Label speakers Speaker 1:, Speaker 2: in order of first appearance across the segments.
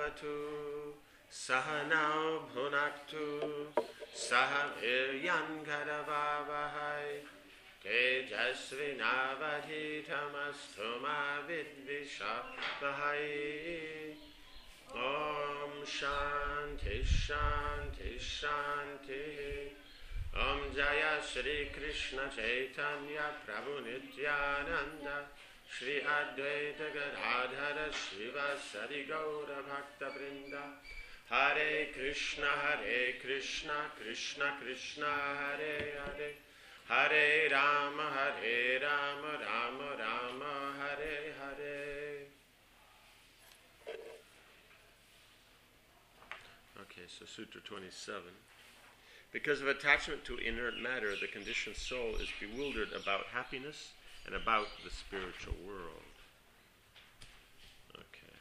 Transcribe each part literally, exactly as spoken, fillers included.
Speaker 1: bhavatu sahanau bhunaktu saha viryan karavavahai tejasvinavadhitamastu ma vidvishavahai. Om Shanti Shanti Shanti. Om Jaya Shri Krishna Chaitanya Prabhu Nityananda Shri Advaita Gadadhara Srivasadi Gaura Bhakta Vrinda. Hare Krishna Hare Krishna Krishna Krishna Hare Hare Hare Rama Hare Rama Rama Rama Hare Hare. Okay, so Sutra twenty-seven. Because of attachment to inert matter, the conditioned soul is bewildered about happiness and about the spiritual world. Okay.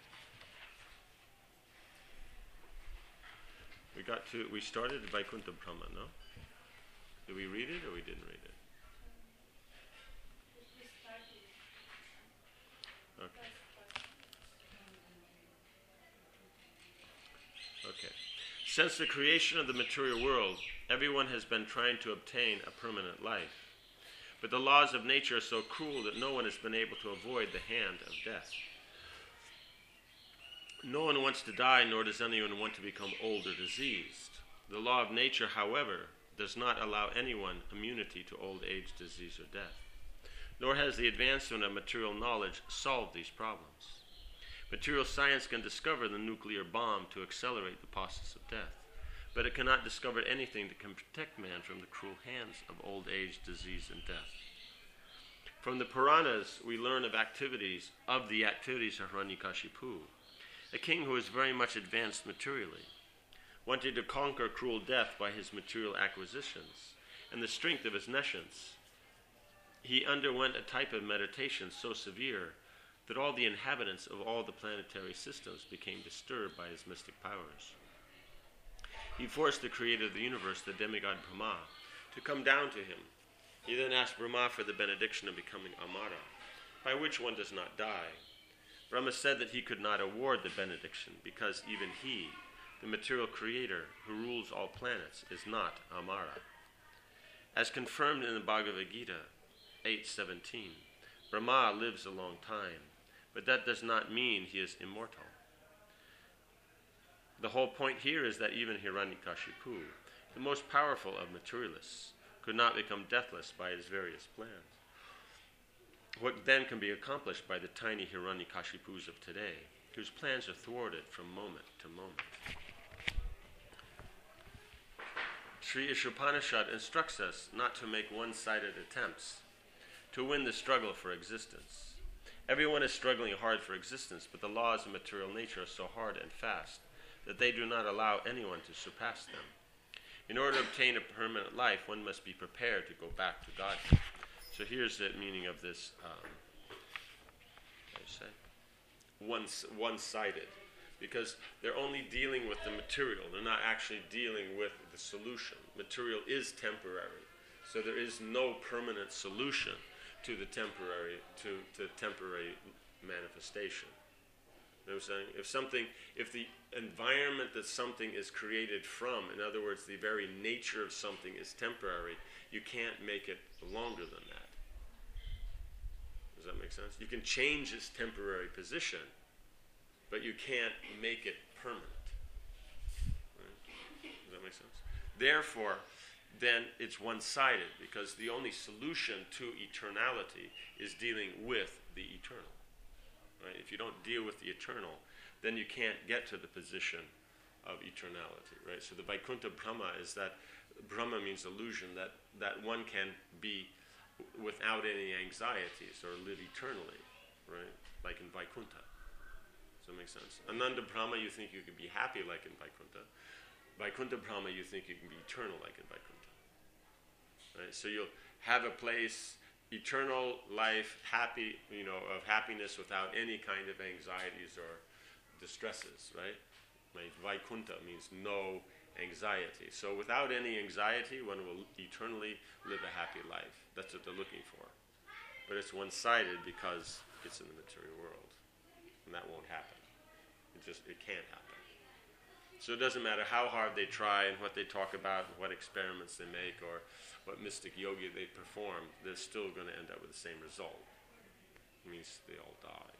Speaker 1: We got to, we started Vaikuntha Brahma, no? Did we read it or we didn't read it? Okay. Okay. Since the creation of the material world, everyone has been trying to obtain a permanent life. But the laws of nature are so cruel that no one has been able to avoid the hand of death. No one wants to die, nor does anyone want to become old or diseased. The law of nature, however, does not allow anyone immunity to old age, disease, or death. Nor has the advancement of material knowledge solved these problems. Material science can discover the nuclear bomb to accelerate the process of death, but it cannot discover anything that can protect man from the cruel hands of old age, disease, and death. From the Puranas, we learn of activities, of the activities of Hiranyakashipu, a king who was very much advanced materially, wanted to conquer cruel death by his material acquisitions and the strength of his nescience. He underwent a type of meditation so severe that all the inhabitants of all the planetary systems became disturbed by his mystic powers. He forced the creator of the universe, the demigod Brahma, to come down to him. He then asked Brahma for the benediction of becoming Amara, by which one does not die. Brahma said that he could not award the benediction because even he, the material creator who rules all planets, is not Amara. As confirmed in the Bhagavad Gita eight seventeen, Brahma lives a long time, but that does not mean he is immortal. The whole point here is that even Hiranyakashipu, the most powerful of materialists, could not become deathless by his various plans. What then can be accomplished by the tiny Hiranyakashipus of today, whose plans are thwarted from moment to moment? Sri Ishopanishad instructs us not to make one-sided attempts to win the struggle for existence. Everyone is struggling hard for existence, but the laws of material nature are so hard and fast that they do not allow anyone to surpass them. In order to obtain a permanent life, one must be prepared to go back to God. So here's the meaning of this, um, what do you say? One, one-sided. Because they're only dealing with the material. They're not actually dealing with the solution. Material is temporary. So there is no permanent solution to the temporary, to, to temporary manifestation. You know what I'm saying? If something, if the environment that something is created from, in other words, the very nature of something is temporary, you can't make it longer than that. Does that make sense? You can change its temporary position, but you can't make it permanent. Right? Does that make sense? Therefore, then it's one-sided, because the only solution to eternality is dealing with the eternal. Right? If you don't deal with the eternal, then you can't get to the position of eternality. Right? So the Vaikuntha Brahma is that, Brahma means illusion, that, that one can be without any anxieties or live eternally, right? Like in Vaikuntha. Does that make sense? Ananda Brahma, you think you can be happy like in Vaikuntha. Vaikuntha Brahma, you think you can be eternal like in Vaikuntha. Right? So you'll have a place, eternal life, happy, you know, of happiness without any kind of anxieties or distresses, right? Like Vaikuntha means no anxiety. So without any anxiety, one will eternally live a happy life. That's what they're looking for. But it's one-sided because it's in the material world. And that won't happen. It just, it can't happen. So it doesn't matter how hard they try and what they talk about and what experiments they make or what mystic yoga they perform, they're still going to end up with the same result. It means they all die.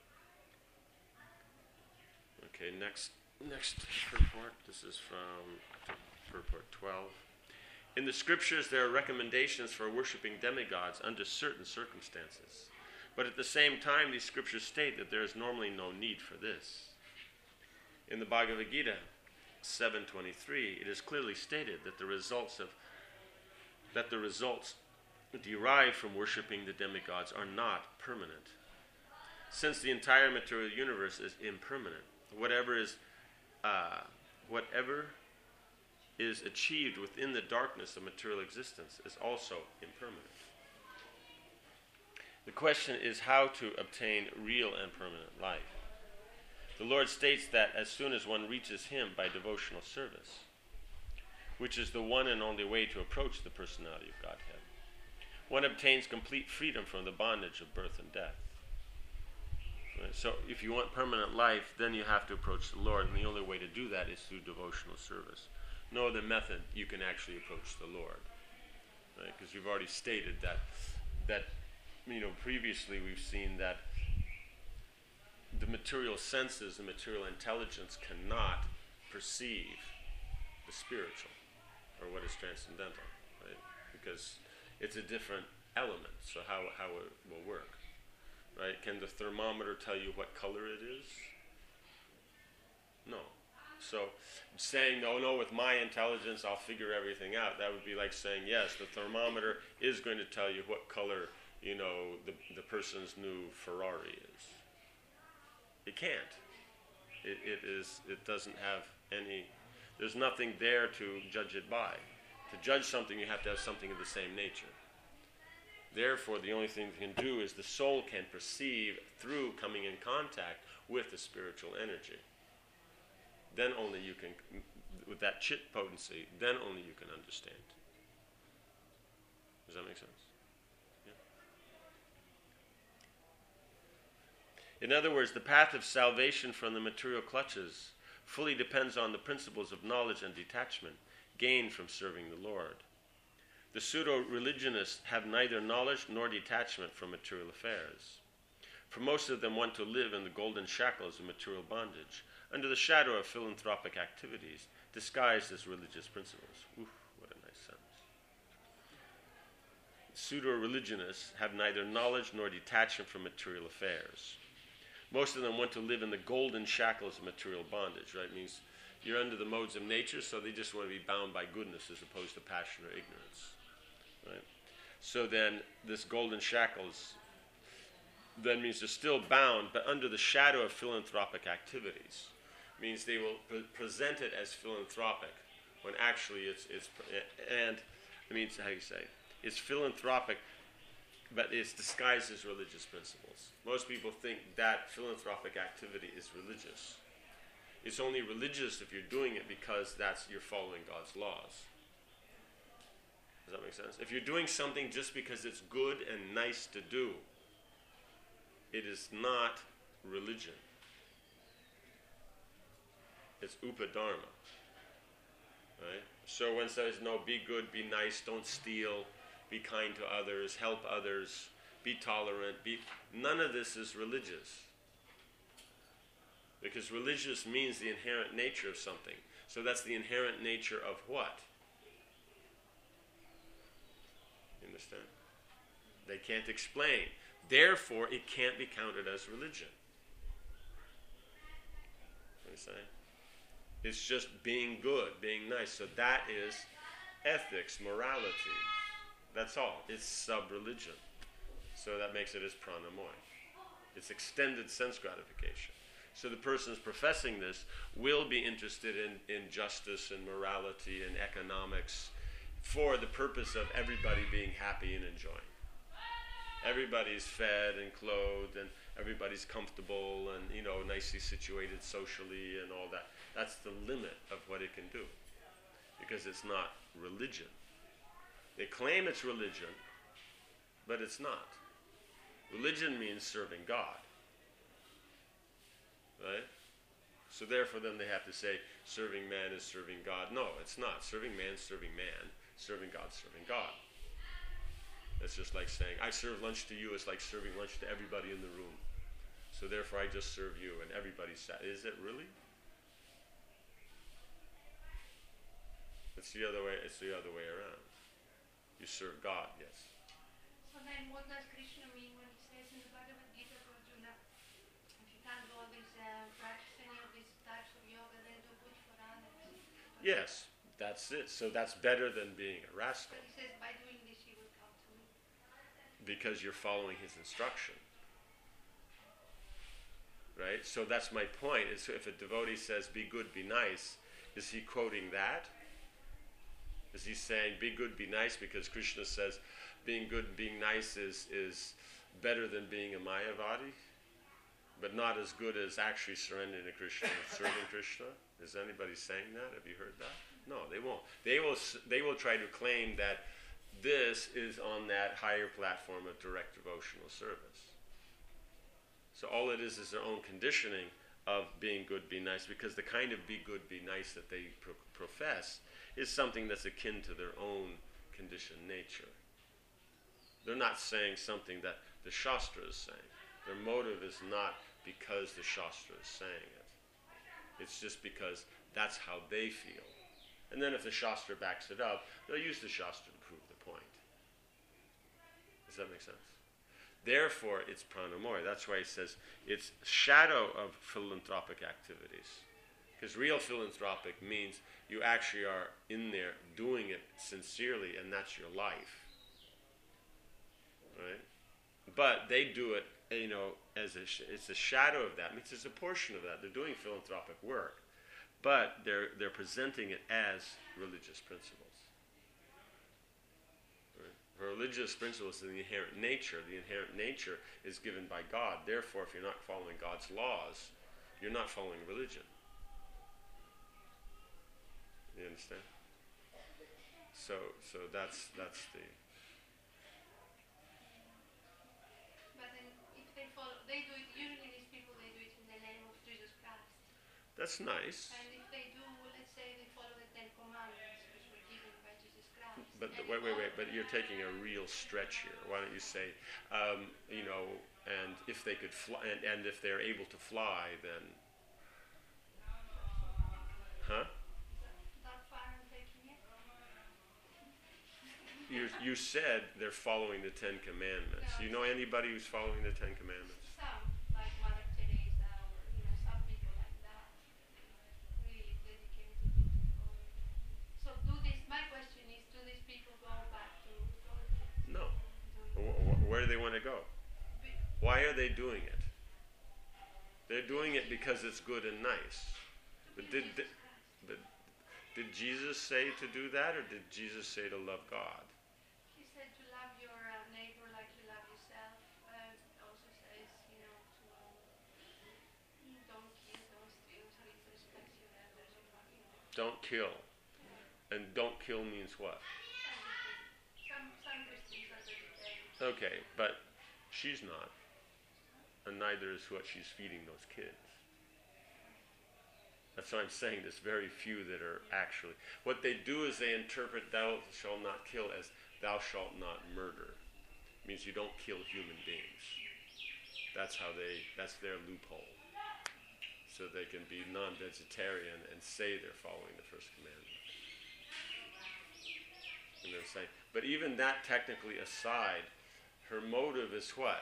Speaker 1: Okay, next next purport. This is from purport twelve. In the scriptures, there are recommendations for worshipping demigods under certain circumstances. But at the same time, these scriptures state that there is normally no need for this. In the Bhagavad Gita seven twenty-three, it is clearly stated that the results of that the results derived from worshipping the demigods are not permanent. Since the entire material universe is impermanent, whatever is uh, whatever is achieved within the darkness of material existence is also impermanent. The question is how to obtain real and permanent life. The Lord states that as soon as one reaches Him by devotional service, which is the one and only way to approach the personality of Godhead, one obtains complete freedom from the bondage of birth and death. Right? So if you want permanent life, then you have to approach the Lord, and the only way to do that is through devotional service. No other method you can actually approach the Lord. Right? Because you've already stated that, that, you know, previously we've seen that the material senses, the material intelligence cannot perceive the spiritual or what is transcendental, right? Because it's a different element, so how, how it will work, right? Can the thermometer tell you what color it is? No. So saying, no, no, with my intelligence I'll figure everything out, that would be like saying, yes, the thermometer is going to tell you what color, you know, the, the person's new Ferrari is. It can't. It, it is. It doesn't have any. There's nothing there to judge it by. To judge something, you have to have something of the same nature. Therefore, the only thing you can do is the soul can perceive through coming in contact with the spiritual energy. Then only you can, with that chit potency, then only you can understand. Does that make sense? In other words, the path of salvation from the material clutches fully depends on the principles of knowledge and detachment gained from serving the Lord. The pseudo-religionists have neither knowledge nor detachment from material affairs. For most of them want to live in the golden shackles of material bondage, under the shadow of philanthropic activities, disguised as religious principles. Oof, what a nice sentence. Pseudo-religionists have neither knowledge nor detachment from material affairs. Most of them want to live in the golden shackles of material bondage, right? It means you're under the modes of nature, so they just want to be bound by goodness as opposed to passion or ignorance, right? So then this golden shackles then means they're still bound, but under the shadow of philanthropic activities. It means they will pre- present it as philanthropic when actually it's, it's and it means, how do you say, it's philanthropic, but it's disguised as religious principles. Most people think that philanthropic activity is religious. It's only religious if you're doing it because that's you're following God's laws. Does that make sense? If you're doing something just because it's good and nice to do, it is not religion. It's upadharma. Right? So when it says, no, be good, be nice, don't steal, be kind to others, help others, be tolerant, be none of this is religious. Because religious means the inherent nature of something. So that's the inherent nature of what? You understand? They can't explain. Therefore, it can't be counted as religion. What I'm saying? It's just being good, being nice. So that is ethics, morality. That's all. It's sub-religion. So that makes it as pranamoy. It's extended sense gratification. So the person who's professing this will be interested in, in justice and morality and economics for the purpose of everybody being happy and enjoying. Everybody's fed and clothed and everybody's comfortable and, you know, nicely situated socially and all that. That's the limit of what it can do because it's not religion. They claim it's religion, but it's not. Religion means serving God. Right? So therefore then they have to say serving man is serving God. No, it's not. Serving man is serving man. Serving God is serving God. It's just like saying, I serve lunch to you. It's like serving lunch to everybody in the room. So therefore I just serve you and everybody's sat. Is it really? It's the other way. It's the other way around. You serve God, yes.
Speaker 2: So then what does Krishna mean when he says in the Bhagavad Gita to Arjuna, if you can't do all these, uh, practice any of these types of yoga, then do good for others?
Speaker 1: Yes, that's it. So that's better than being a rascal.
Speaker 2: But he says, by doing this you will come to me.
Speaker 1: Because you're following his instruction. Right? So that's my point. Is if a devotee says, be good, be nice, is he quoting that? Is he saying, be good, be nice, because Krishna says being good and being nice is, is better than being a Mayavadi, but not as good as actually surrendering to Krishna and serving Krishna? Is anybody saying that? Have you heard that? No, they won't. They will, they will try to claim that this is on that higher platform of direct devotional service. So all it is is their own conditioning of being good, be nice, because the kind of be good, be nice that they pro- profess is something that's akin to their own conditioned nature. They're not saying something that the Shastra is saying. Their motive is not because the Shastra is saying it. It's just because that's how they feel. And then if the Shastra backs it up, they'll use the Shastra to prove the point. Does that make sense? Therefore, it's pranamaya. That's why he says it's shadow of philanthropic activities. Because real philanthropic means you actually are in there doing it sincerely, and that's your life. Right? But they do it, you know, as a sh- it's a shadow of that. It means it's a portion of that. They're doing philanthropic work, but they're they're presenting it as religious principles. Right? Religious principles is the inherent nature. The inherent nature is given by God. Therefore, if you're not following God's laws, you're not following religion. You understand? So, so that's that's the.
Speaker 2: But then, if they follow, they do it. Usually, these people they do it in the name of Jesus Christ.
Speaker 1: That's nice.
Speaker 2: And if they do, let's say they follow the Ten Commandments, which were given by Jesus Christ.
Speaker 1: But the, wait, wait, wait. But you're taking a real stretch here. Why don't you say, um, you know, and if they could fly, and, and if they're able to fly, then, huh? You, you said they're following the Ten Commandments.
Speaker 2: No.
Speaker 1: You know anybody who's following the Ten Commandments?
Speaker 2: Some, like Mother Teresa, or you know, some people like that, really dedicated to following. So, do this? My question is: do these people go back to God?
Speaker 1: No. Wh- wh- where do they want to go? Why are they doing it? They're doing it because it's good and nice. But did, did but did Jesus say to do that, or did Jesus say to love God?
Speaker 2: He said to love your uh, neighbor like you love yourself. Uh, it also says, you know, to um, don't kill, don't steal, so it respects your elders. You know.
Speaker 1: Don't kill. And don't kill means what?
Speaker 2: Some, some Christians are vegetarian.
Speaker 1: Okay, but she's not. And neither is what she's feeding those kids. That's why I'm saying there's very few that are actually. What they do is they interpret thou shalt not kill as thou shalt not murder. It means you don't kill human beings. That's how they, that's their loophole. So they can be non-vegetarian and say they're following the first commandment. And they're saying, but even that technically aside, her motive is what?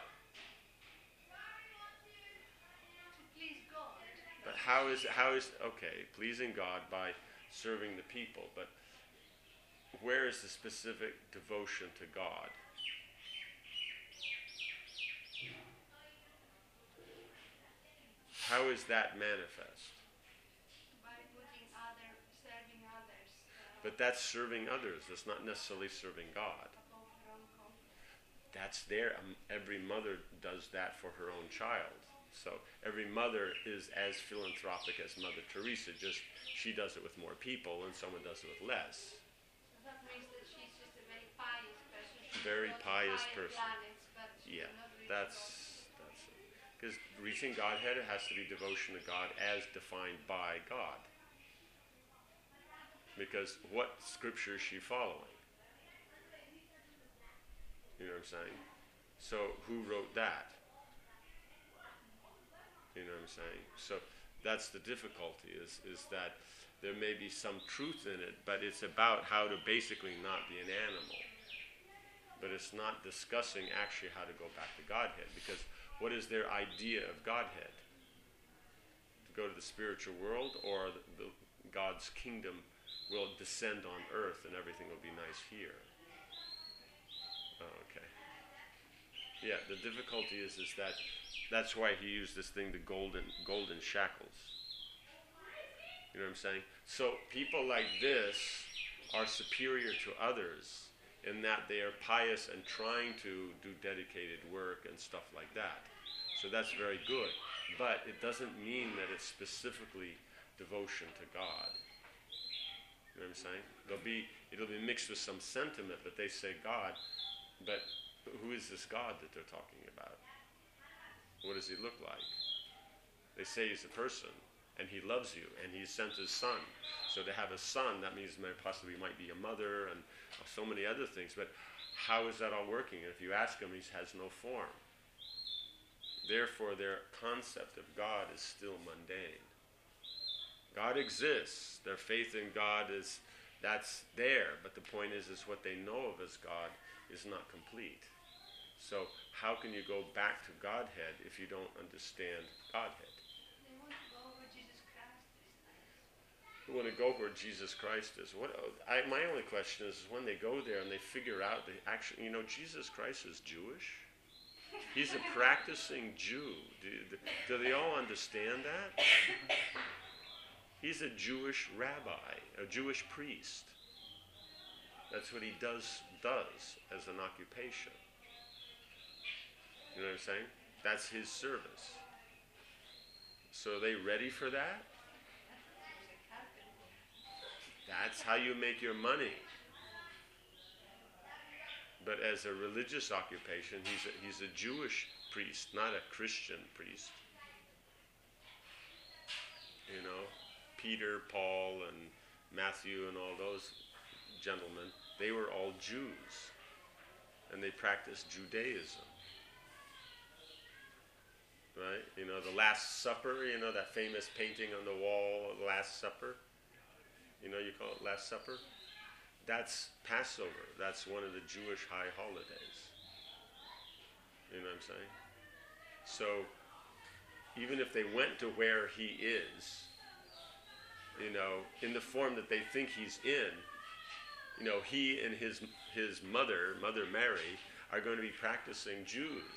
Speaker 1: But how is, how is, okay, pleasing God by serving the people, but where is the specific devotion to God? How is that manifest?
Speaker 2: By putting other, serving others. Uh,
Speaker 1: But that's serving others. That's not necessarily serving God.
Speaker 2: above her own comfort.
Speaker 1: That's there. Um, every mother does that for her own child. So every mother is as philanthropic as Mother Teresa, just she does it with more people and someone does it with less.
Speaker 2: So that means that she's just a very pious person. She
Speaker 1: Very
Speaker 2: goes to
Speaker 1: pious
Speaker 2: higher
Speaker 1: person.
Speaker 2: planets, but she
Speaker 1: Yeah,
Speaker 2: will not reach
Speaker 1: that's
Speaker 2: God.
Speaker 1: that's it. Because reaching Godhead, it has to be devotion to God as defined by God. Because what scripture is she following? You know what I'm saying? So who wrote that? You know what I'm saying? So that's the difficulty, is, is that there may be some truth in it, but it's about how to basically not be an animal. But it's not discussing actually how to go back to Godhead, because what is their idea of Godhead? To go to the spiritual world, or the, the God's kingdom will descend on earth and everything will be nice here? Oh, okay. Yeah, the difficulty is is that that's why he used this thing, the golden golden shackles. You know what I'm saying? So people like this are superior to others in that they are pious and trying to do dedicated work and stuff like that. So that's very good. But it doesn't mean that it's specifically devotion to God. You know what I'm saying? It'll be, it'll be mixed with some sentiment, but they say God. But who is this God that they're talking about? What does he look like? They say he's a person, and he loves you, and he sent his son. So to have a son, that means may possibly might be a mother and so many other things. But how is that all working? And if you ask him, he has no form. Therefore, their concept of God is still mundane. God exists. Their faith in God is, that's there. But the point is, is what they know of as God is not complete. So how can you go back to Godhead if you don't understand Godhead?
Speaker 2: They want to go where Jesus Christ is.
Speaker 1: Who want to go where Jesus Christ is? What I, my only question is, is when they go there and they figure out that actually, you know, Jesus Christ is Jewish. He's a practicing Jew. Do, do they all understand that? He's a Jewish rabbi, a Jewish priest. That's what he does does as an occupation. You know what I'm saying? That's his service. So are they ready for that? That's how you make your money. But as a religious occupation, he's a, he's a Jewish priest, not a Christian priest. You know, Peter, Paul, and Matthew, and all those gentlemen, they were all Jews. And they practiced Judaism. Right? You know, the Last Supper, you know, that famous painting on the wall, the Last Supper. You know, you call it Last Supper. That's Passover. That's one of the Jewish high holidays. You know what I'm saying? So, even if they went to where he is, you know, in the form that they think he's in, you know, he and his his mother, Mother Mary, are going to be practicing Jews.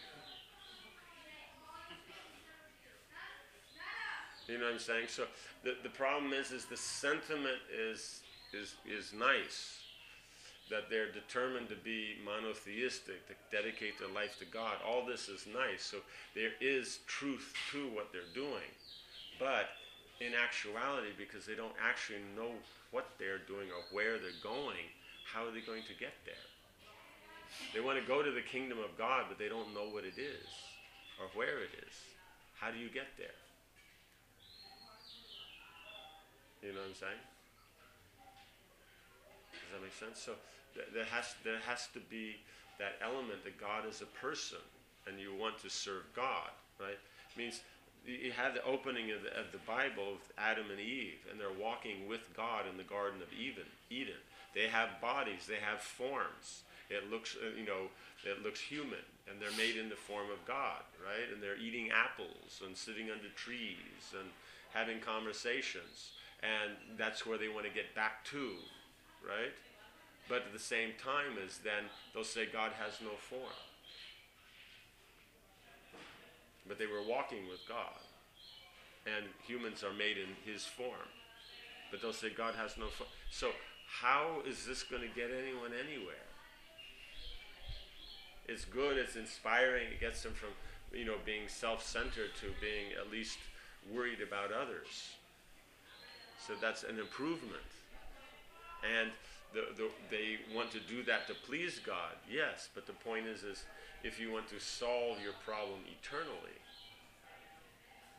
Speaker 1: You know what I'm saying? So the, the problem is, is the sentiment is is is nice, that they're determined to be monotheistic, to dedicate their life to God. All this is nice. So there is truth to what they're doing. But in actuality, because they don't actually know what they're doing or where they're going, how are they going to get there? They want to go to the kingdom of God, but they don't know what it is or where it is. How do you get there? You know what I'm saying? Does that make sense? So th- there has there has to be that element that God is a person, and you want to serve God, right? It means you have the opening of the, of the Bible of Adam and Eve, and they're walking with God in the Garden of Eden. Eden. They have bodies. They have forms. It looks, uh, you know, it looks human, and they're made in the form of God, right? And they're eating apples and sitting under trees and having conversations. And that's where they want to get back to, right? But at the same time as then, they'll say God has no form. But they were walking with God. And humans are made in his form. But they'll say God has no form. So how is this going to get anyone anywhere? It's good, it's inspiring, it gets them from, you know, being self-centered to being at least worried about others. So that's an improvement. And the, the, they want to do that to please God, yes, but the point is, is if you want to solve your problem eternally,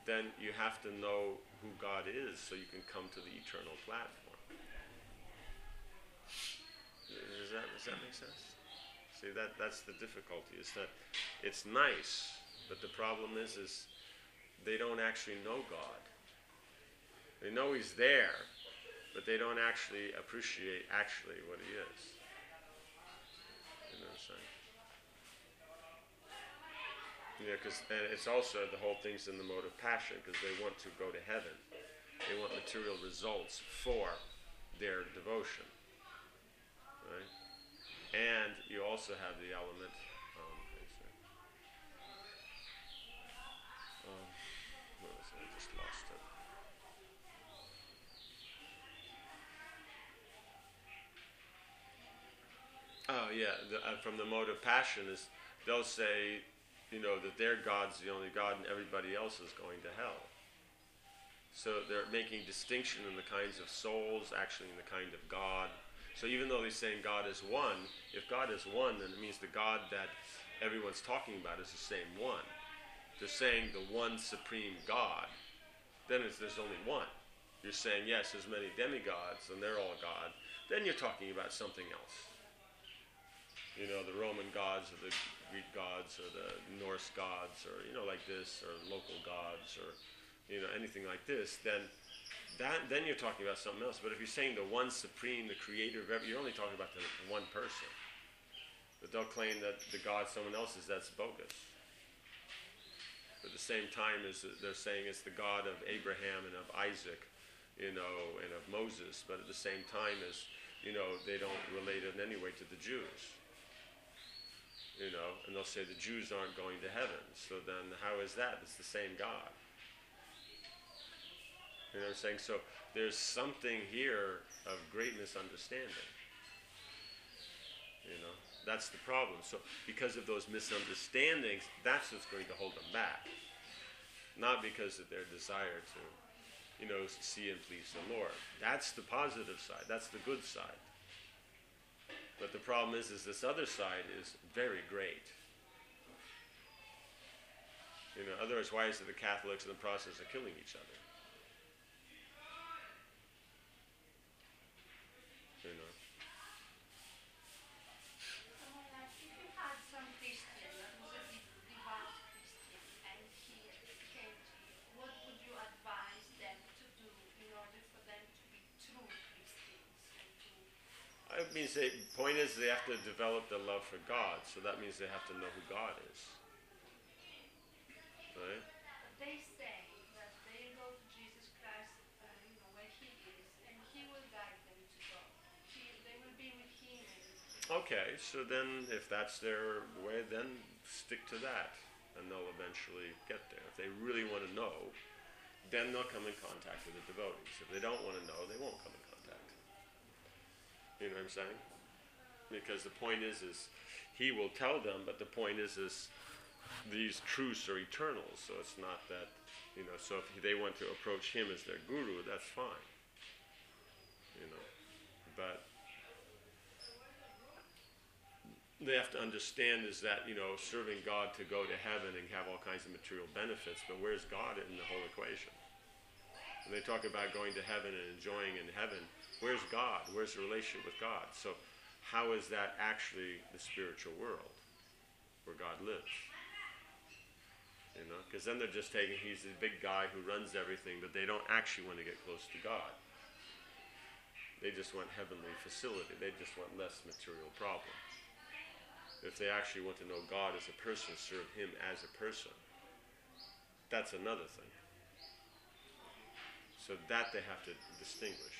Speaker 1: then you have to know who God is so you can come to the eternal platform. Does that, does that make sense? See, that, that's the difficulty, is that it's nice, but the problem is, is they don't actually know God. They know He's there, but they don't actually appreciate actually what He is. You know what I'm saying? Yeah, because it's also, the whole thing's in the mode of passion, because they want to go to heaven. They want material results for their devotion. Right? And you also have the element, um, um, what was it? I just lost it. Oh yeah, the, uh, from the mode of passion is, they'll say, you know, that their God's the only God and everybody else is going to hell. So they're making distinction in the kinds of souls, actually in the kind of God. So even though they're saying God is one, if God is one, then it means the God that everyone's talking about is the same one. They're saying the one supreme God, then it's, there's only one. You're saying, yes, there's many demigods, and they're all God. Then you're talking about something else. You know, the Roman gods, or the Greek gods, or the Norse gods, or, you know, like this, or local gods, or, you know, anything like this, then that, then you're talking about something else. But if you're saying the one supreme, the creator of everything, you're only talking about the one person. But they'll claim that the God someone else is, that's bogus. At the same time as they're saying it's the God of Abraham and of Isaac, you know, and of Moses, but at the same time as, you know, they don't relate it in any way to the Jews. You know, and they'll say the Jews aren't going to heaven. So then how is that? It's the same God. You know what I'm saying? So there's something here of great misunderstanding. You know, that's the problem. So because of those misunderstandings, that's what's going to hold them back. Not because of their desire to, you know, see and please the Lord. That's the positive side. That's the good side. But the problem is, is this other side is very great. You know, otherwise, why is it the Catholics in the process of killing each other? You know.
Speaker 2: So, like, if you had some Christian that was a de- devout Christian and he came to you, what would you advise them to do in order for them to be true Christians? And to
Speaker 1: I mean, say, the point is they have to develop the love for God, so that means they have to know who God is. Right?
Speaker 2: They say that they go to Jesus Christ, uh, you know, where He is, and He will guide them to go. He, they will be with Him. And
Speaker 1: Okay, so then if that's their way, then stick to that, and they'll eventually get there. If they really want to know, then they'll come in contact with the devotees. If they don't want to know, they won't come in contact. You know what I'm saying? Because the point is, is he will tell them, but the point is, is these truths are eternal. So it's not that, you know, so if they want to approach him as their guru, that's fine. You know, but they have to understand is that, you know, serving God to go to heaven and have all kinds of material benefits, but where's God in the whole equation? When they talk about going to heaven and enjoying in heaven, where's God? Where's the relationship with God? So how is that actually the spiritual world where God lives? You know, because then they're just taking, he's the big guy who runs everything, but they don't actually want to get close to God. They just want heavenly facility. They just want less material problem. If they actually want to know God as a person, serve him as a person, that's another thing. So that they have to distinguish.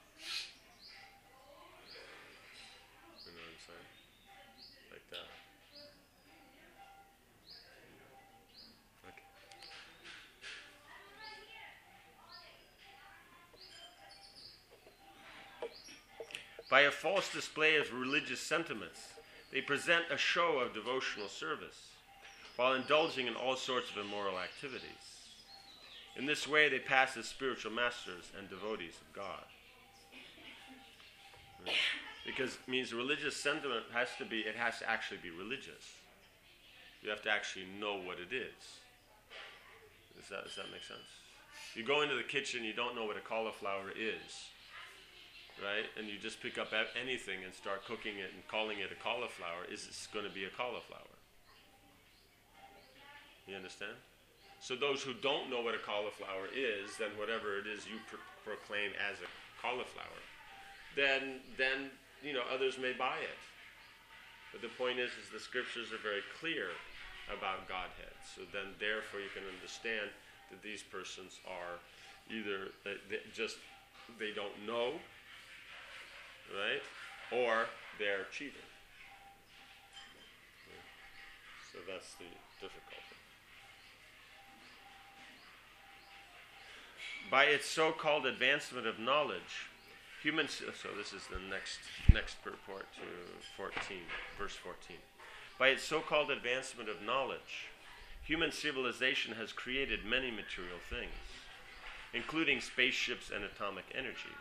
Speaker 1: You know what I'm saying? Like that. Okay. By a false display of religious sentiments, they present a show of devotional service, while indulging in all sorts of immoral activities. In this way, they pass as spiritual masters and devotees of God. Because it means religious sentiment has to be, it has to actually be religious. You have to actually know what it is. Does that, does that make sense? You go into the kitchen, you don't know what a cauliflower is, right? And you just pick up anything and start cooking it and calling it a cauliflower. Is it going to be a cauliflower? You understand? So those who don't know what a cauliflower is, then whatever it is you pr- proclaim as a cauliflower, then, then you know, others may buy it. But the point is, is the scriptures are very clear about Godhead. So then, therefore, you can understand that these persons are either uh, they just they don't know, right, or they're cheating. So that's the difficulty. By its so-called advancement of knowledge, humans. So this is the next next purport to fourteen, verse fourteen. By its so-called advancement of knowledge, human civilization has created many material things, including spaceships and atomic energy.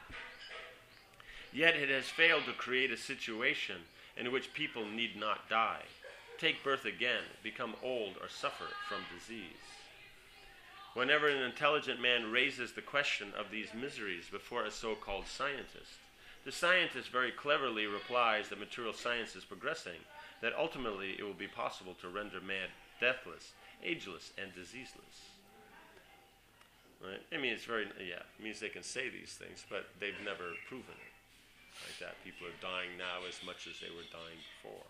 Speaker 1: Yet it has failed to create a situation in which people need not die, take birth again, become old, or suffer from disease. Whenever an intelligent man raises the question of these miseries before a so-called scientist, the scientist very cleverly replies that material science is progressing, that ultimately it will be possible to render man deathless, ageless, and diseaseless. Right? I mean, it's very, yeah, it means they can say these things, but they've never proven it. Like that, people are dying now as much as they were dying before.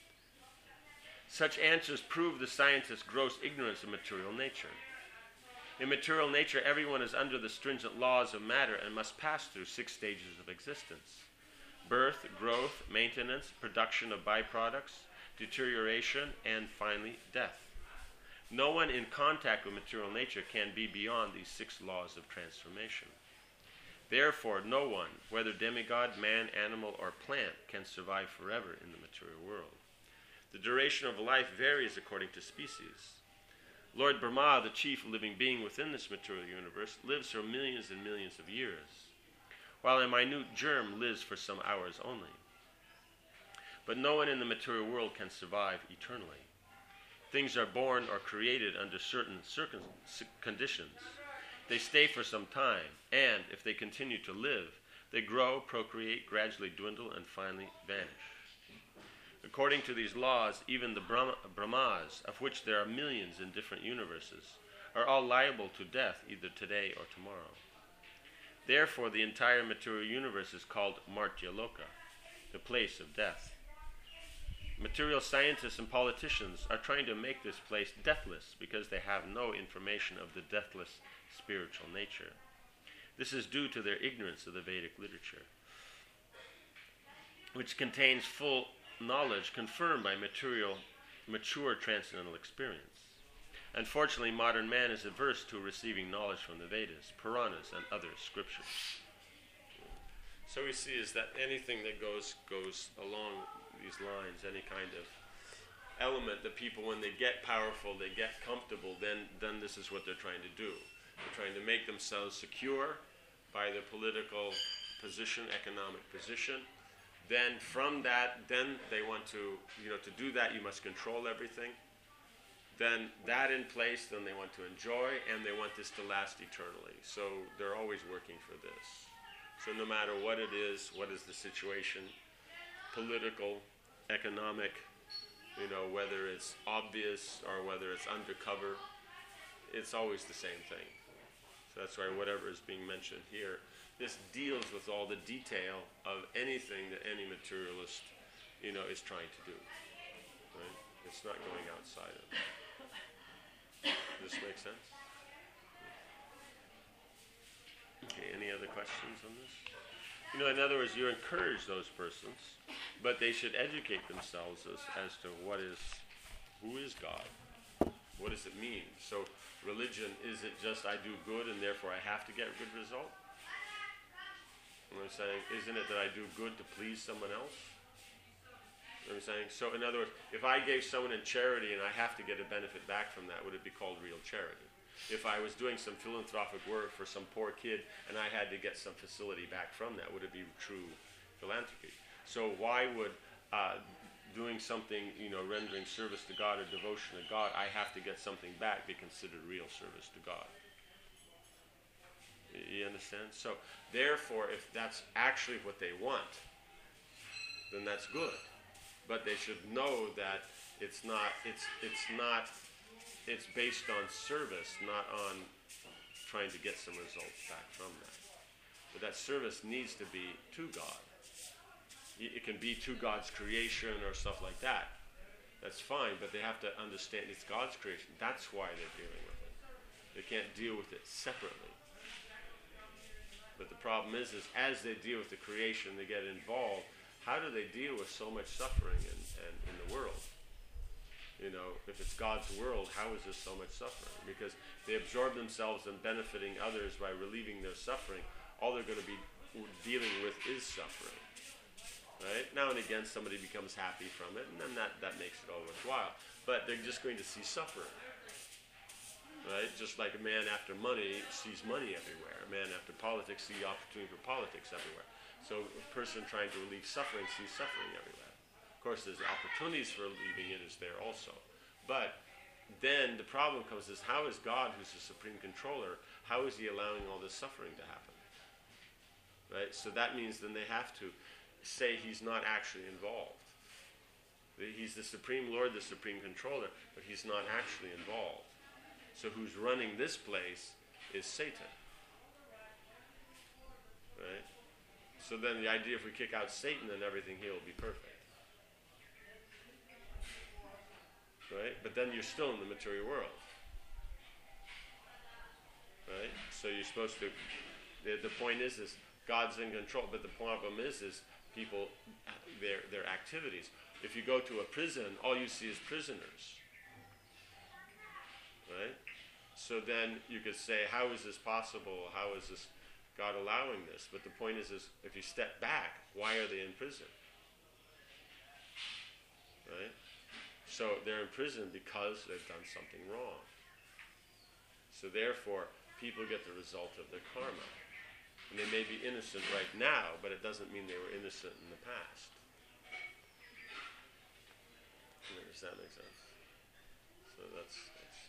Speaker 1: Such answers prove the scientist's gross ignorance of material nature. In material nature, everyone is under the stringent laws of matter and must pass through six stages of existence: birth, growth, maintenance, production of byproducts, deterioration, and finally death. No one in contact with material nature can be beyond these six laws of transformation. Therefore, no one, whether demigod, man, animal, or plant, can survive forever in the material world. The duration of life varies according to species. Lord Brahma, the chief living being within this material universe, lives for millions and millions of years, while a minute germ lives for some hours only. But no one in the material world can survive eternally. Things are born or created under certain circum- conditions. They stay for some time, and if they continue to live, they grow, procreate, gradually dwindle, and finally vanish. According to these laws, even the Brahma, Brahmas, of which there are millions in different universes, are all liable to death either today or tomorrow. Therefore, the entire material universe is called Martyaloka, the place of death. Material scientists and politicians are trying to make this place deathless because they have no information of the deathless spiritual nature. This is due to their ignorance of the Vedic literature, which contains full knowledge confirmed by material, mature transcendental experience. Unfortunately, modern man is averse to receiving knowledge from the Vedas, Puranas, and other scriptures. So we see is that anything that goes goes along these lines, any kind of element that people, when they get powerful, they get comfortable, then then this is what they're trying to do. They're trying to make themselves secure by their political position, economic position. Then from that, then they want to, you know, to do that, you must control everything. Then that in place, then they want to enjoy, and they want this to last eternally. So they're always working for this. So no matter what it is, what is the situation, political, economic, you know, whether it's obvious or whether it's undercover, it's always the same thing. So that's why whatever is being mentioned here, this deals with all the detail of anything that any materialist, you know, is trying to do. Right? It's not going outside of it. Does this make sense? Okay, any other questions on this? You know, in other words, you encourage those persons, but they should educate themselves as, as to what is, who is God? What does it mean? So religion, is it just I do good and therefore I have to get a good result? You know what I'm saying? Isn't it that I do good to please someone else? You know what I'm saying? So in other words, if I gave someone in charity and I have to get a benefit back from that, would it be called real charity? If I was doing some philanthropic work for some poor kid and I had to get some facility back from that, would it be true philanthropy? So why would uh, doing something, you know, rendering service to God or devotion to God, I have to get something back, be considered real service to God. You understand? So, therefore, if that's actually what they want, then that's good. But they should know that it's not, it's, it's not, it's based on service, not on trying to get some results back from that. But that service needs to be to God. It can be to God's creation or stuff like that. That's fine, but they have to understand it's God's creation. That's why they're dealing with it. They can't deal with it separately. But the problem is, is as they deal with the creation, they get involved. How do they deal with so much suffering in, in, in the world? You know, if it's God's world, how is there so much suffering? Because they absorb themselves in benefiting others by relieving their suffering. All they're going to be dealing with is suffering. Right? Now and again, somebody becomes happy from it, and then that, that makes it all worthwhile. But they're just going to see suffering. Right? Just like a man after money sees money everywhere. A man after politics sees opportunity for politics everywhere. So a person trying to relieve suffering sees suffering everywhere. Of course, there's opportunities for relieving it is there also. But then the problem comes is, how is God, who's the supreme controller, how is he allowing all this suffering to happen? Right? So that means then they have to say he's not actually involved. He's the supreme Lord, the supreme controller, but he's not actually involved. So who's running this place is Satan. Right? So then the idea, if we kick out Satan, then everything here will be perfect. Right? But then you're still in the material world. Right? So you're supposed to, the, the point is, is God's in control, but the problem is, is people, their, their activities. If you go to a prison, all you see is prisoners. Right? So then you could say, how is this possible? How is this God allowing this? But the point is, is if you step back, why are they in prison? Right? So they're in prison because they've done something wrong. So therefore, people get the result of their karma. And they may be innocent right now, but it doesn't mean they were innocent in the past. Does that make sense? So that's... that's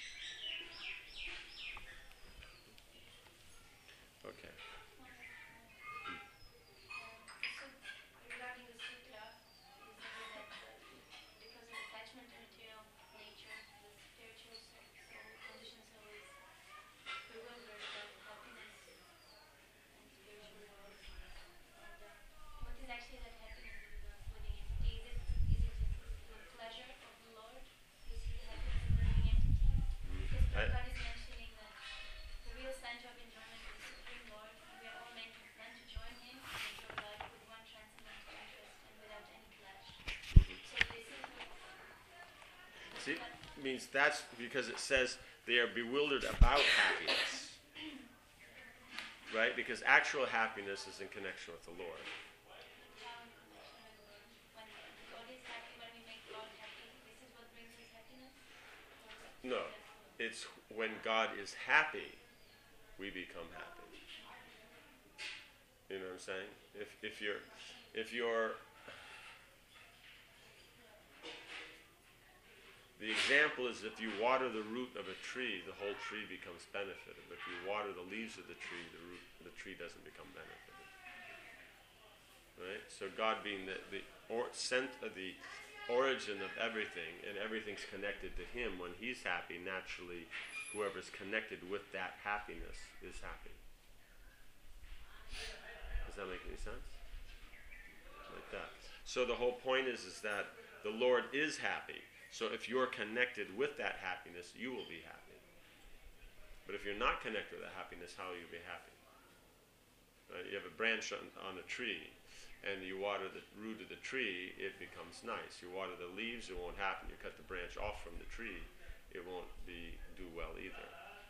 Speaker 1: okay.
Speaker 2: So, regarding the sutra, you said that uh, because of attachment to material nature, the spiritual soul, soul conditioned soul is bewildered by happiness and spiritual world. And uh, what is actually that happiness living in? Is it, is it the pleasure of the Lord? Is he the happiness of the living entity? Because Prabhupada is mentioning that the real center of enjoyment is the Supreme Lord, and we are all meant to, meant to join him and enjoy life with one transcendental interest and without any clash. So this is what,
Speaker 1: See, it means that's because it says they are bewildered about happiness. Right? Because actual happiness is in connection with the Lord.
Speaker 2: um, when God is happy, when we make God happy, this is what brings us happiness? Or
Speaker 1: No. It's when God is happy, we become happy. You know what I'm saying? If if you're if you're the example is, if you water the root of a tree, the whole tree becomes benefited. But if you water the leaves of the tree, the root the tree doesn't become benefited. Right? So God being the the or, sent uh, the origin of everything, and everything's connected to him, when he's happy, naturally whoever's connected with that happiness is happy. Does that make any sense? Like that. So the whole point is, is that the Lord is happy. So if you're connected with that happiness, you will be happy. But if you're not connected with that happiness, how will you be happy? Right? You have a branch on, on a tree, and you water the root of the tree, it becomes nice. You water the leaves, it won't happen. You cut the branch off from the tree, it won't be do well either.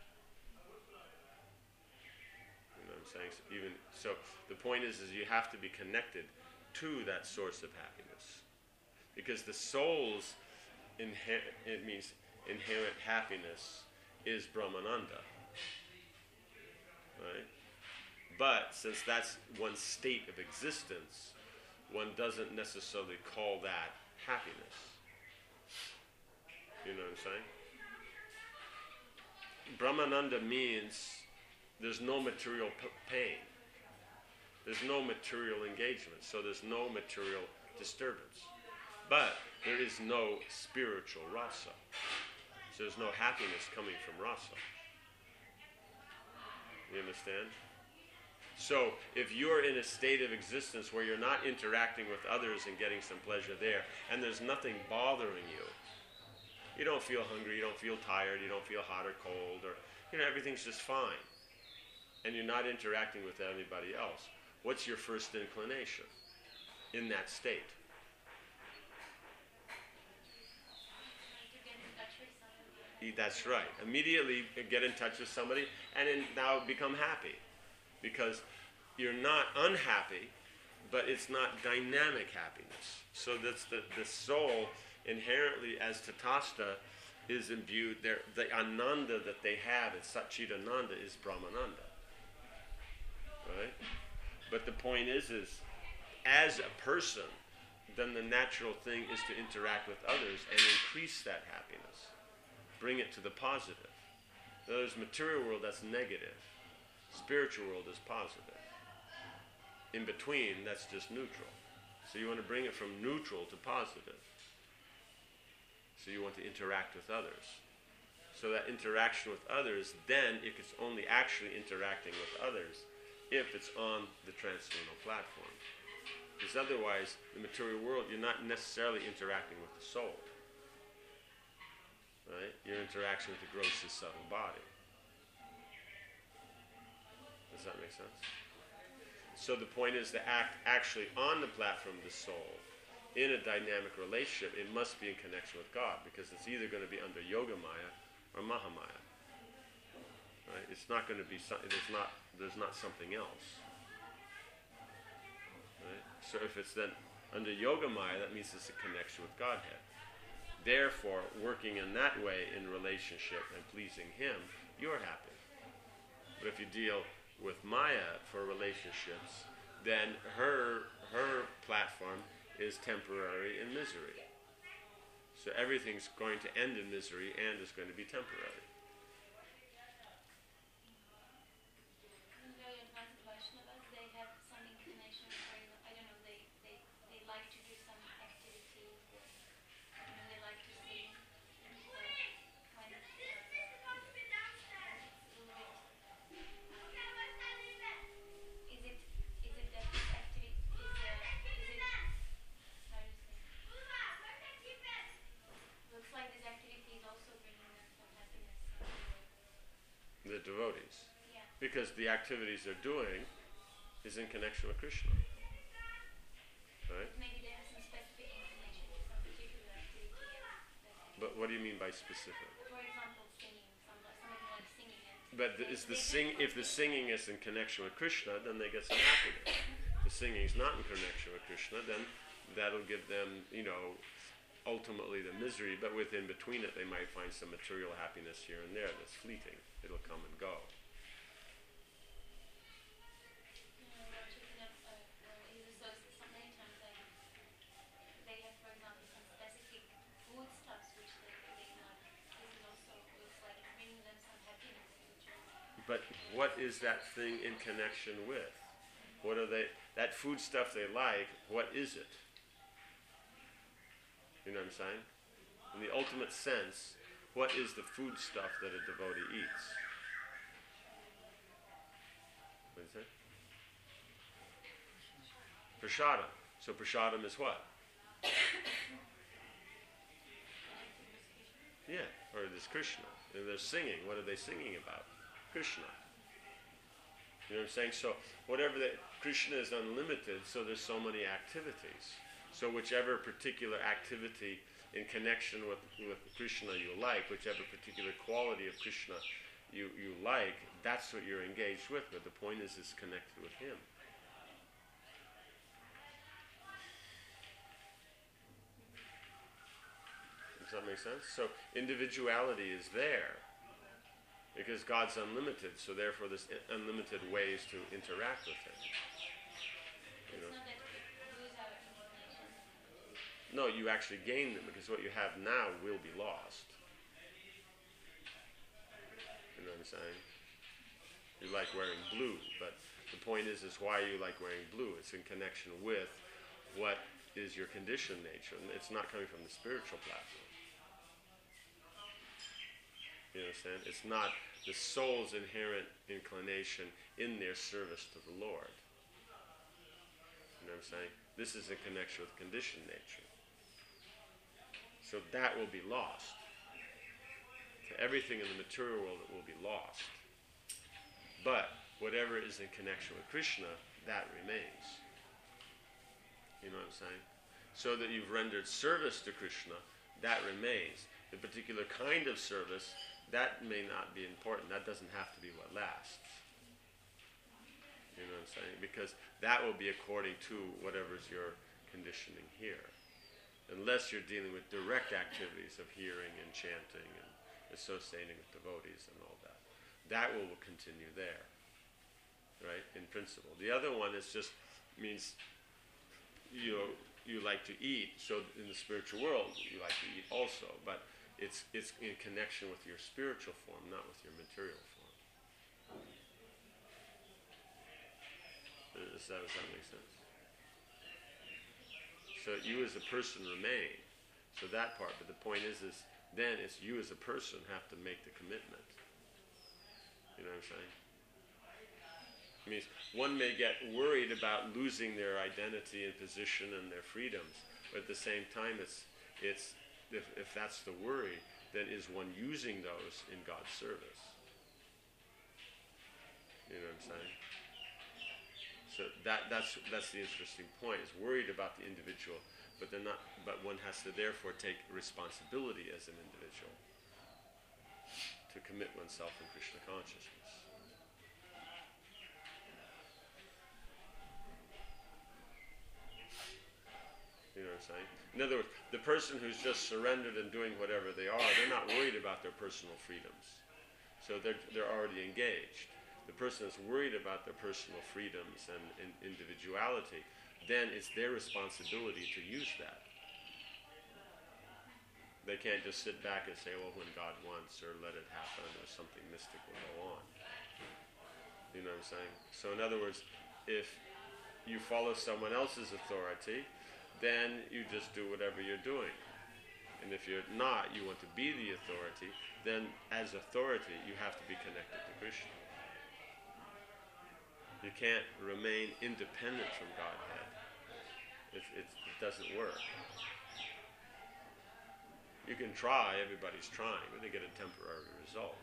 Speaker 1: You know what I'm saying? So even so, the point is, is you have to be connected to that source of happiness, because the soul's inher- it means inherent happiness is Brahmananda, right? But since that's one state of existence, one doesn't necessarily call that happiness. You know what I'm saying? Brahmananda means there's no material p- pain. There's no material engagement, so there's no material disturbance. But there is no spiritual rasa. So there's no happiness coming from rasa. You understand? So if you're in a state of existence where you're not interacting with others and getting some pleasure there, and there's nothing bothering you, you don't feel hungry, you don't feel tired, you don't feel hot or cold, or, you know, everything's just fine. And you're not interacting with anybody else. What's your first inclination in that state?
Speaker 2: To get in touch with somebody.
Speaker 1: That's right. Immediately get in touch with somebody and then now become happy. Because you're not unhappy, but it's not dynamic happiness. So that's the, the soul inherently as Tatastha is imbued, there, the ananda that they have at Satchidananda is Brahmananda. Right? But the point is, is as a person, then the natural thing is to interact with others and increase that happiness. Bring it to the positive. In other words, material world, that's negative. Spiritual world is positive. In between, that's just neutral. So you want to bring it from neutral to positive. So you want to interact with others. So that interaction with others, then if it's only actually interacting with others, if it's on the transcendental platform. Because otherwise, the material world, you're not necessarily interacting with the soul. Right? Your interaction with the grossest subtle body. Does that make sense? So the point is to act actually on the platform of the soul in a dynamic relationship. It must be in connection with God, because it's either going to be under Yogamaya or Mahamaya. Right? It's not going to be some, there's not there's not something else. Right? So if it's then under Yogamaya, that means it's a connection with Godhead. Therefore, working in that way in relationship and pleasing Him, you're happy. But if you deal with Maya for relationships, then her her platform is temporary in misery. So everything's going to end in misery and is going to be temporary.
Speaker 2: Very advanced Vaishnavas, they have some inclination for, I don't know, they, they, they like to do some activity, you know, they like to sing, so kind of, uh, is it, is it that this activity is, uh, is it, how do you say, looks like this activity is also bringing them some happiness. So,
Speaker 1: The devotees.
Speaker 2: yeah.
Speaker 1: Because the activities they're doing is in connection with Krishna. Right?
Speaker 2: Maybe they have some specific inclination to some particular activity. That,
Speaker 1: But what do you mean by specific?
Speaker 2: for example, singing. Somebody, somebody likes singing. And
Speaker 1: But the, is the sing if the singing is in connection with Krishna, then they get some happiness. If the singing is not in connection with Krishna, then that'll give them, you know, ultimately the misery. But within between it, they might find some material happiness here and there that's fleeting. It'll come and go.
Speaker 2: you know, we're checking up, uh, uh, is so so many times like they have, for example, some specific foodstuffs which they they love. This is also looks like it's bringing them some happiness. Which is,
Speaker 1: But what is that thing in connection with? What are they? That food stuff they like, what is it? You know what I'm saying? In the ultimate sense, what is the food stuff that a devotee eats? What is it? Prasadam. So prasadam is what? Yeah, or it is Krishna. And they're singing. What are they singing about? Krishna. You know what I'm saying? So whatever that, Krishna is unlimited, so there's so many activities. So whichever particular activity in connection with, with Krishna you like, whichever particular quality of Krishna you, you like, that's what you're engaged with. But the point is, it's connected with Him. Does that make sense? So individuality is there because God's unlimited, so therefore there's i- unlimited ways to interact with Him. You
Speaker 2: it's
Speaker 1: know?
Speaker 2: not that we lose our inclination.
Speaker 1: No, you actually gain them because what you have now will be lost. You know what I'm saying? You like wearing blue, but the point is, is why you like wearing blue. It's in connection with what is your conditioned nature. And it's not coming from the spiritual platform. You understand? It's not the soul's inherent inclination in their service to the Lord. You know what I'm saying? This is in connection with conditioned nature. So that will be lost. So everything in the material world will be lost. But whatever is in connection with Krishna, that remains. You know what I'm saying? So that you've rendered service to Krishna, that remains. The particular kind of service, that may not be important. That doesn't have to be what lasts. You know what I'm saying? Because that will be according to whatever's your conditioning here. Unless you're dealing with direct activities of hearing and chanting and associating with devotees and all that. That will continue there, right, in principle. The other one is just means you know, you like to eat, so in the spiritual world you like to eat also, but it's it's in connection with your spiritual form, not with your material form. Does that, does that make sense? So you as a person remain. So that part, but the point is, is then it's you as a person have to make the commitment. You know what I'm saying? It means one may get worried about losing their identity and position and their freedoms, but at the same time, it's it's if, if that's the worry, then is one using those in God's service? You know what I'm saying? So that that's that's the interesting point. Is worried about the individual, but they're not. But one has to therefore take responsibility as an individual to commit oneself in Krishna consciousness. You know what I'm saying? In other words, the person who's just surrendered and doing whatever they are, they're not worried about their personal freedoms. So they're they're already engaged. The person that's worried about their personal freedoms and, and individuality, then it's their responsibility to use that. They can't just sit back and say, well, when God wants, or let it happen, or something mystic will go on. You know what I'm saying? So in other words, if you follow someone else's authority, then you just do whatever you're doing. And if you're not, you want to be the authority, then as authority, you have to be connected to Krishna. You can't remain independent from Godhead. It, it, it doesn't work. You can try, everybody's trying, but they get a temporary result.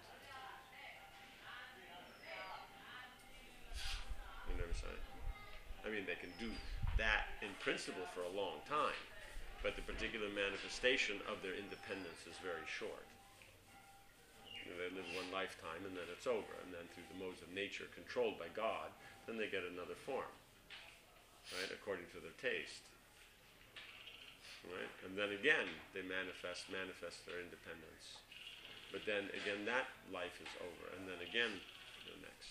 Speaker 1: You know what I'm saying? I mean, they can do that in principle for a long time, but the particular manifestation of their independence is very short. You know, they live one lifetime and then it's over, and then through the modes of nature controlled by God, then they get another form, right, according to their taste. Right? And then again, they manifest manifest their independence. But then again, that life is over, and then again, the next.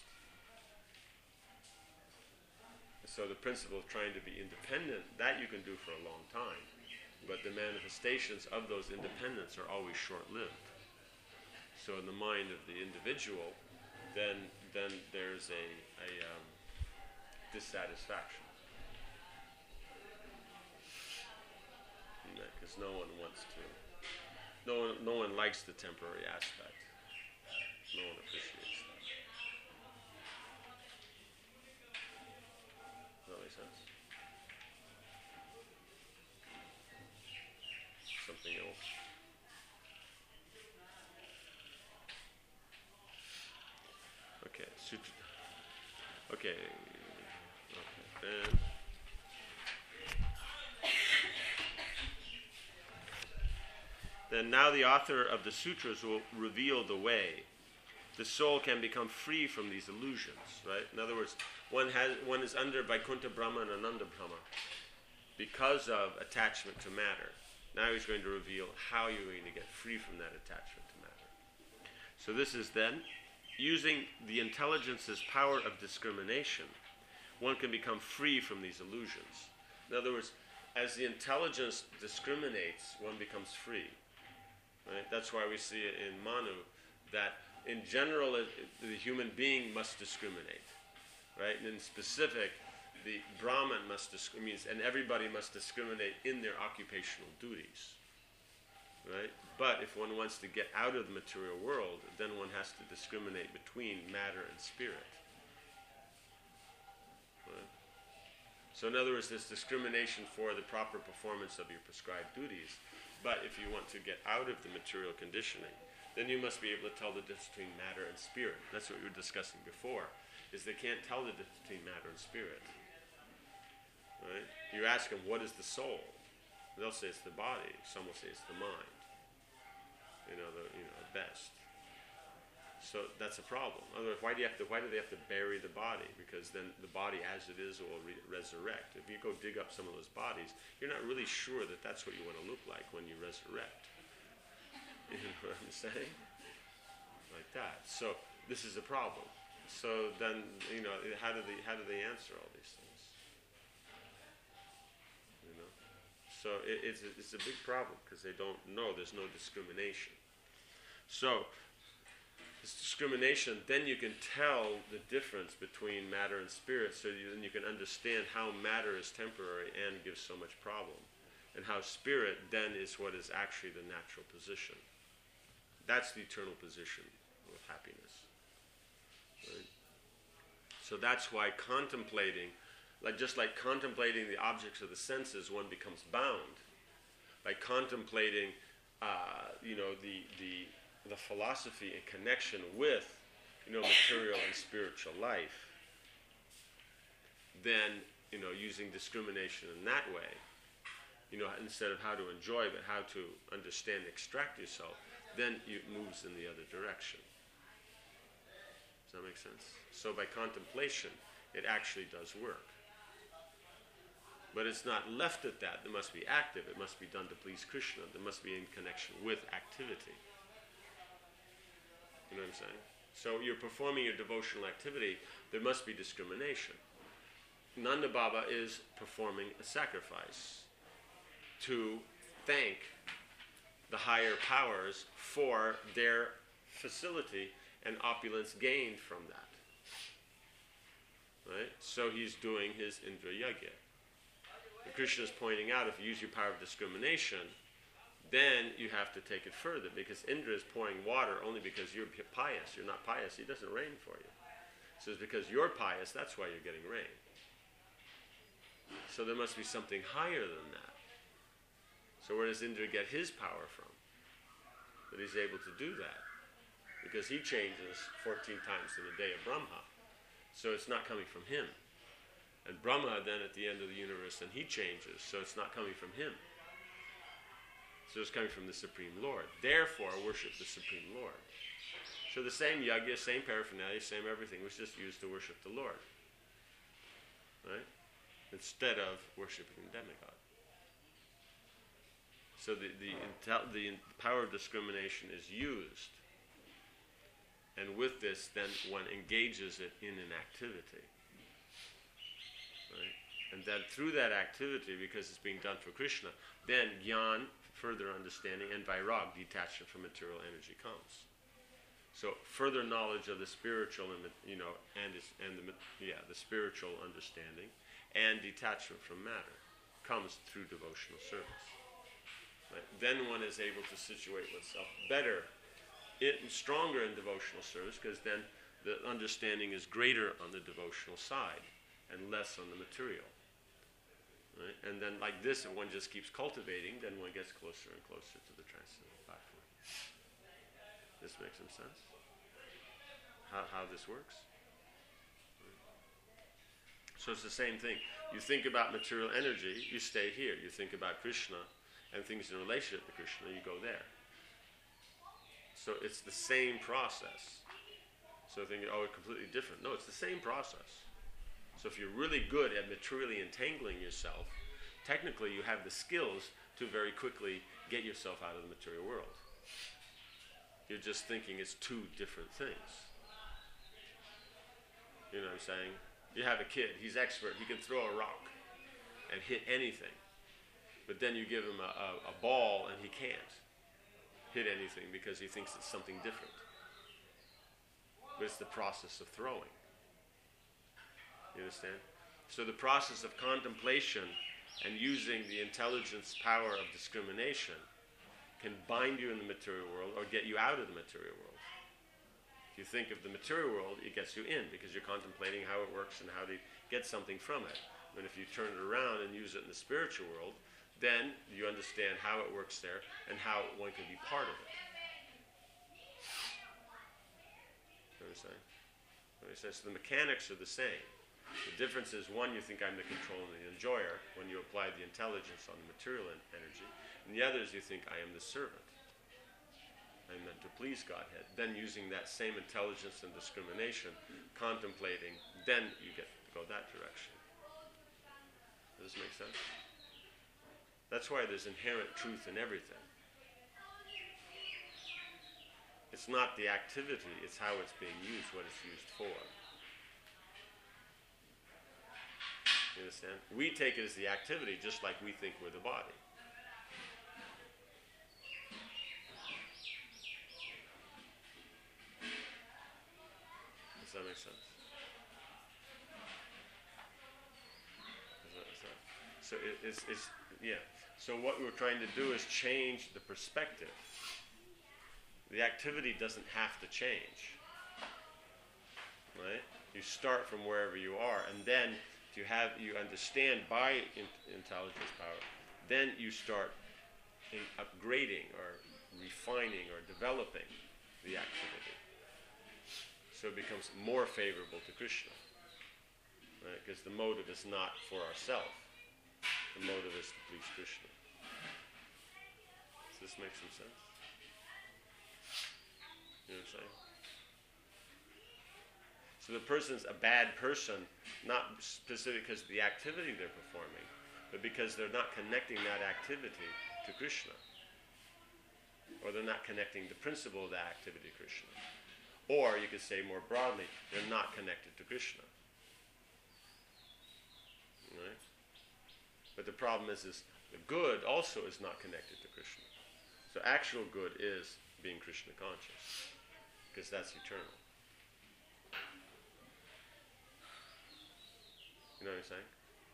Speaker 1: So the principle of trying to be independent, that you can do for a long time, but the manifestations of those independence are always short-lived. So in the mind of the individual, then then there's a, a um, dissatisfaction. Because no one wants to, no one, no one likes the temporary aspect. No one appreciates that. Does that make sense? Something else. Okay, sutra. Okay. Okay. And then now the author of the sutras will reveal the way the soul can become free from these illusions, right? In other words, one has one is under Vaikuntha Brahma and Ananda Brahma because of attachment to matter. Now he's going to reveal how you're going to get free from that attachment to matter. So this is then, using the intelligence's power of discrimination, one can become free from these illusions. In other words, as the intelligence discriminates, one becomes free. Right? That's why we see it in Manu, that in general it, it, the human being must discriminate. Right? And in specific, the Brahman must discriminate, and everybody must discriminate in their occupational duties. Right? But if one wants to get out of the material world, then one has to discriminate between matter and spirit. Right? So in other words, there's discrimination for the proper performance of your prescribed duties. But if you want to get out of the material conditioning, then you must be able to tell the difference between matter and spirit. That's what we were discussing before, is they can't tell the difference between matter and spirit. Right? You ask them, what is the soul? They'll say it's the body. Some will say it's the mind. You know, the, you know, at best. So that's a problem. Otherwise, why do you have to? Why do they have to bury the body? Because then the body, as it is, will re- resurrect. If you go dig up some of those bodies, you're not really sure that that's what you want to look like when you resurrect. You know what I'm saying? Like that. So this is a problem. So then, you know, how do they how do they answer all these things? You know. So it, it's, a, it's a big problem because they don't know. There's no discrimination. So this discrimination, then you can tell the difference between matter and spirit, so you, then you can understand how matter is temporary and gives so much problem, and how spirit then is what is actually the natural position. That's the eternal position of happiness. Right? So that's why contemplating, like just like contemplating the objects of the senses, one becomes bound. By contemplating, uh, you know, the, the the philosophy in connection with, you know, material and spiritual life, then, you know, using discrimination in that way, you know, instead of how to enjoy, but how to understand, extract yourself, then it moves in the other direction. Does that make sense? So by contemplation, it actually does work. But it's not left at that. It must be active. It must be done to please Krishna. There must be in connection with activity. You know what I'm saying? So you're performing your devotional activity, there must be discrimination. Nanda Baba is performing a sacrifice to thank the higher powers for their facility and opulence gained from that. Right? So he's doing his Indra Yagya. Krishna is pointing out, if you use your power of discrimination, then you have to take it further, because Indra is pouring water only because you're pious. You're not pious, he doesn't rain for you. So it's because you're pious, that's why you're getting rain. So there must be something higher than that. So where does Indra get his power from? That he's able to do that? Because he changes fourteen times in the day of Brahma. So it's not coming from him. And Brahma then at the end of the universe, then he changes, so it's not coming from him. So it's coming from the Supreme Lord. Therefore, worship the Supreme Lord. So the same yagya, same paraphernalia, same everything was just used to worship the Lord. Right? Instead of worshiping the demigod. So the, the, intel, the power of discrimination is used. And with this, then one engages it in an activity. Right? And then through that activity, because it's being done for Krishna, then jnana, further understanding, and vairag, detachment from material energy, comes. So further knowledge of the spiritual and the, you know and its, and the yeah the spiritual understanding and detachment from matter comes through devotional service. Right? Then one is able to situate oneself better, it stronger in devotional service, because then the understanding is greater on the devotional side and less on the material. Right? And then like this, if one just keeps cultivating, then one gets closer and closer to the transcendental platform. This makes some sense? How, how this works? Right. So it's the same thing. You think about material energy, you stay here. You think about Krishna and things in relationship to Krishna, you go there. So it's the same process. So thinking, oh, it's completely different. No, it's the same process. So if you're really good at materially entangling yourself, technically you have the skills to very quickly get yourself out of the material world. You're just thinking it's two different things. You know what I'm saying? You have a kid, he's expert, he can throw a rock and hit anything. But then you give him a, a, a ball and he can't hit anything because he thinks it's something different. But it's the process of throwing. You understand? So the process of contemplation and using the intelligence power of discrimination can bind you in the material world or get you out of the material world. If you think of the material world, it gets you in because you're contemplating how it works and how to get something from it. And if you turn it around and use it in the spiritual world, then you understand how it works there and how one can be part of it. You understand? What I say? So the mechanics are the same. The difference is, one, you think I'm the controller and the enjoyer when you apply the intelligence on the material en- energy, and the others you think I am the servant. I'm meant to please Godhead. Then using that same intelligence and discrimination, contemplating, then you get to go that direction. Does this make sense? That's why there's inherent truth in everything. It's not the activity, it's how it's being used, what it's used for. You understand? We take it as the activity just like we think we're the body. Does that make sense? Is that, is that? So it, it's, it's, yeah. So what we're trying to do is change the perspective. The activity doesn't have to change. Right? You start from wherever you are, and then you have you understand by in, intelligence power, then you start in upgrading or refining or developing the activity. So it becomes more favorable to Krishna. Right? Because the motive is not for ourselves. The motive is to please Krishna. Does this make some sense? You know what I'm saying? So the person's a bad person, not specific because of the activity they're performing, but because they're not connecting that activity to Krishna. Or they're not connecting the principle of that activity to Krishna. Or you could say more broadly, they're not connected to Krishna. Right? But the problem is, is the good also is not connected to Krishna. So actual good is being Krishna conscious, because that's eternal. You know what I'm saying?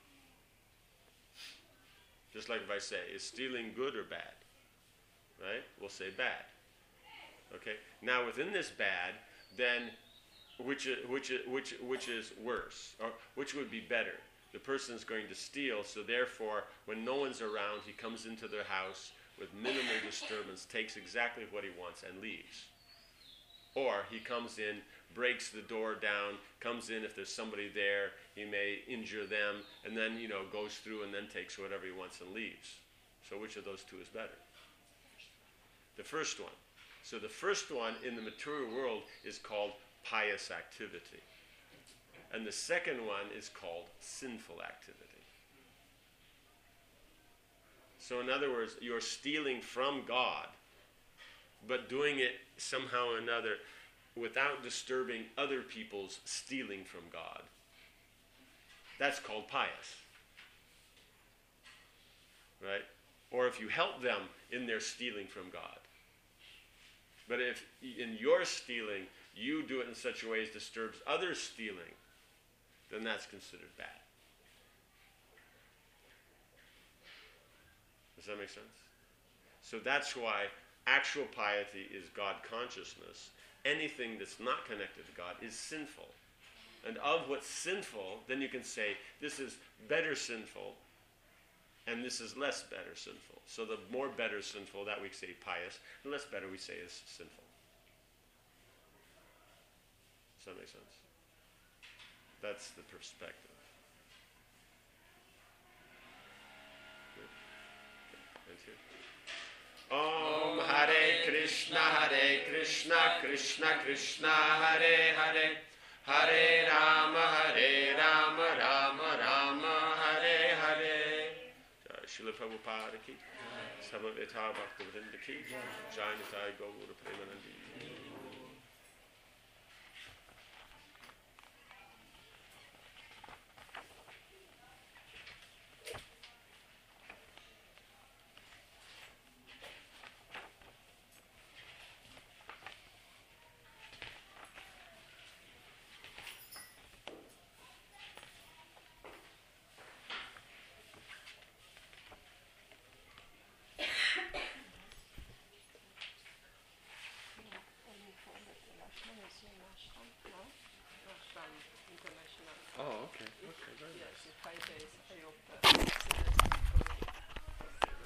Speaker 1: Just like if I say, is stealing good or bad? Right? We'll say bad. Okay? Now within this bad, then which which which which is worse? Or which would be better? The person's going to steal, so therefore when no one's around, he comes into their house with minimal disturbance, takes exactly what he wants and leaves. Or he comes in, breaks the door down, comes in, if there's somebody there, he may injure them, and then, you know, goes through and then takes whatever he wants and leaves. So which of those two is better? The first one. So the first one in the material world is called pious activity. And the second one is called sinful activity. So in other words, you're stealing from God, but doing it somehow or another without disturbing other people's stealing from God. That's called pious. Right? Or if you help them in their stealing from God. But if in your stealing, you do it in such a way as disturbs others' stealing, then that's considered bad. Does that make sense? So that's why actual piety is God consciousness. Anything that's not connected to God is sinful. And of what's sinful, then you can say, this is better sinful, and this is less better sinful. So the more better sinful, that we say pious, the less better we say is sinful. Does that make sense? That's the perspective. Good. And here. Om Hare Krishna, Hare Krishna, Krishna Krishna, Hare Hare, Hare Rama, Hare Rama, Rama Rama, Hare Hare. Srila Prabhupada ki, Samaveta Bhaktivinoda ki, Jai Nitai Gaura Premanandi. Oh, okay. Okay, very
Speaker 3: Yes,
Speaker 1: nice.
Speaker 3: i five days I open.